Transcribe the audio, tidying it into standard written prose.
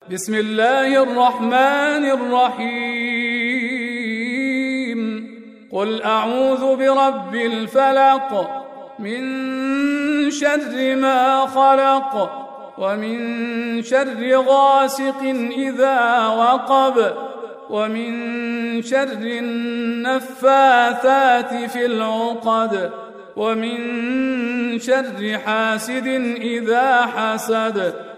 بسم الله الرحمن الرحيم قل أعوذ برب الفلق من شر ما خلق ومن شر غاسق إذا وقب ومن شر النفاثات في العقد ومن شر حاسد إذا حسد